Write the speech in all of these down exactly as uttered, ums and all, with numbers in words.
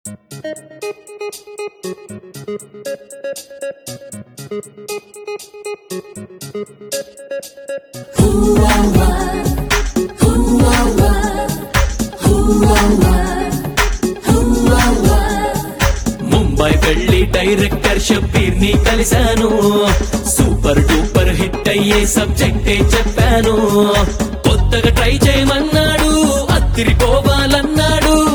ముంబై వెళ్ళి డైరెక్టర్ షబ్బీర్ ని కలిశాను. సూపర్ డూపర్ హిట్ అయ్యే సబ్జెక్టే చెప్పాను. కొత్తగా ట్రై చేయమన్నాడు, అత్తిరిపోవాలన్నాడు.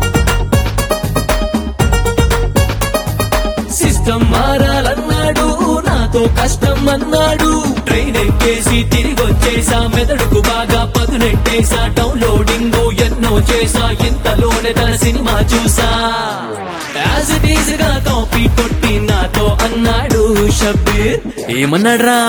సిస్టమ్ మారాలన్నాడు, నాతో కష్టం అన్నాడు. ట్రైన్ ఎక్కేసి తిరిగి వచ్చేసా, మెదడుకు బాగా పదునెట్టేసా. డౌన్లోడింగ్ ఎన్నో చేసా, ఇంతలోనే తన సినిమా చూసా. యాజ్ ఇట్ ఈజ్ గా కాపీ కొట్టి నాతో అన్నాడు Shabbir. ఏమన్నాడ్రా?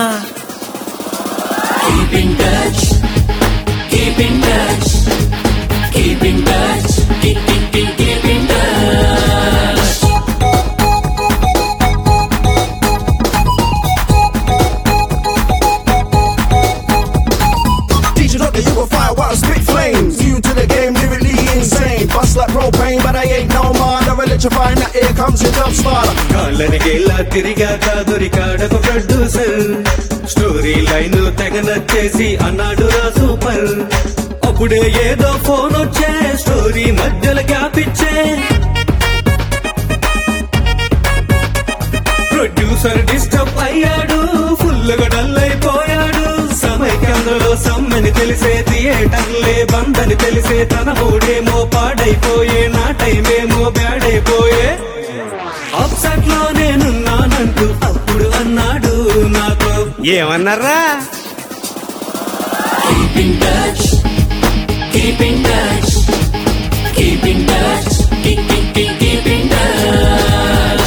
Keep in touch, keep in touch, keep in touch, keep, keep, keep, keep in touch. Teach you that you will fire while I spit flames. New to the game, lyrically insane. Bust like propane, but I ain't no man. I'm electrifying, that here comes your dub starter. కాళ్ళని గేలా తిరిగాక దొరికాడొక producer. Story line తెగ నచ్చేసి అన్నాడు రా super. అప్పుడే ఏదో ఫోన్ వచ్చే, స్టోరీ మధ్యలో గ్యాప్ ఇచ్చే. ప్రొడ్యూసర్ డిస్టర్బ్ అయ్యాడు, ఫుల్ గా డల్ అయిపోయాడు. సమైక్యంలో సమ్మని తెలిసే, థియేటర్లే బందని తెలిసే. తన మూడేమో పాడైపోయే, నా టైమేమో బ్యాడ్ అయిపోయే. అప్సెట్ లో నేనున్నానంటూ అప్పుడు అన్నాడు నాతో. ఏమన్నారా? Keep in touch, keep in touch, keep in touch, keep, keep, keep, keep in touch.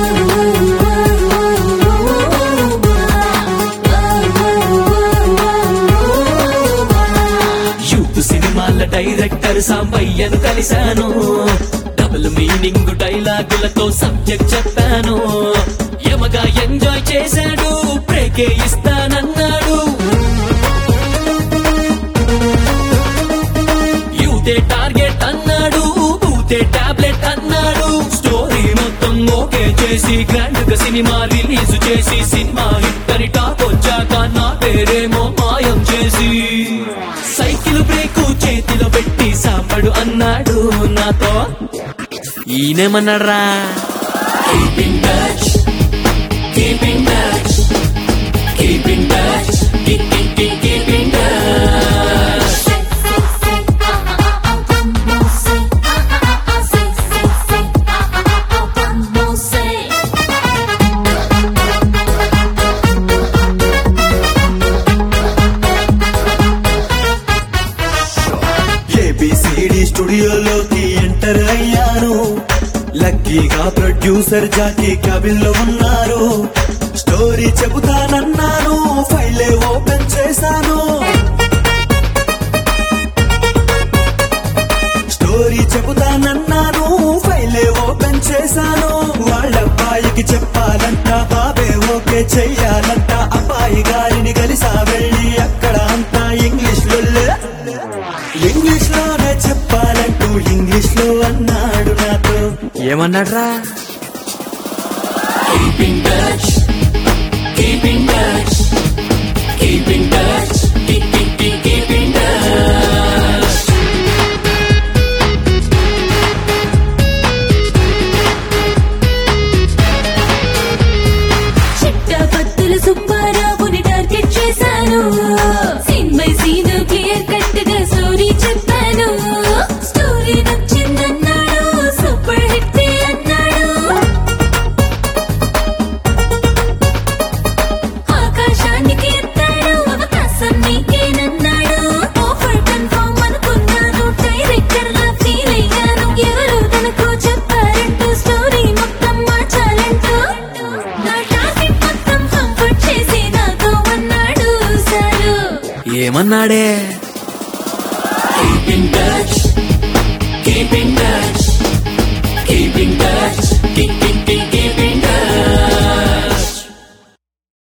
Youth సినిమాల డైరెక్టర్ సాంబయ్యను కలిశాను. డబుల్ మీనింగ్ డైలాగులతో సబ్జెక్ట్ చెప్పాను. యమగా ఎంజాయ్ చేశాడు, బ్రేకే ఇస్తానన్నాడు. యూతే టార్గెట్ అన్నాడు, బూతే టాబ్లెట్ అన్నాడు. స్టోరీ మొత్తం ఓకే చేసి గ్రాండ్ గా సినిమా రిలీజ్ చేసి, సినిమా హిట్ అని టాప్ వచ్చాక నా పేరేమో మాయం చేసి, సైకిల్ బ్రేకు చేతిలో పెట్టి సాంబడు అన్నాడు నాతో. ఈయనేమన్నాడ్రా? Keep in touch, keep in touch, keep in touch, keep, keep, keep, keep in touch. ABCD స్టూడియోలోకి ఎంటర్ అయ్యాను. లక్కీగా ప్రొడ్యూసర్ జాకీ క్యాబిన్ లో ఉన్నారు. స్టోరీ చెబుతానన్నాను, ఫైలే ఓపెన్ చేశాను. స్టోరీ చెబుతానన్నాను, ఫైలే ఓపెన్ చేశాను. వాళ్ళబ్బాయికి చెప్పాలంట, బాబే ఓకే చెయ్యాలంట. అబ్బాయి గారిని కలిసా వెళ్ళి అక్కడ అంతా ఇంగ్లీష్ లో ఇంగ్లీష్ లోనే చెప్పాలంటూ ఇంగ్లీష్ లో అన్నాడు నాతో. ఏమన్నాడ్రా? Keep in touch, keep in touch, keep in touch, keep, keep, keep, keep in touch. చిట్టపత్తుల సుబ్బారావుని టార్గెట్ చేశాను. Scene by scene clear cut గా స్టోరీ చెప్పాను. స్టోరీ నచ్చిందన్నాడు, సూపర్ హిట్ అన్నాడు. ఆకాశానికి ఎత్తాడు, అవకాశం నీకేనన్నాడు. ఆఫర్ కన్ఫర్మ్ అనుకున్నాను, డైరెక్టర్ లా ఫీల్ అయ్యాను. ఎవరు తనకు చెప్పారంటూ స్టోరీ మొత్తం మార్చాలంటూ. నా టార్గెట్ మొత్తం కంఫర్ట్ చేసి నాతో అన్నాడు సారు. ఏమన్నాడే? Keep in touch, keep in touch.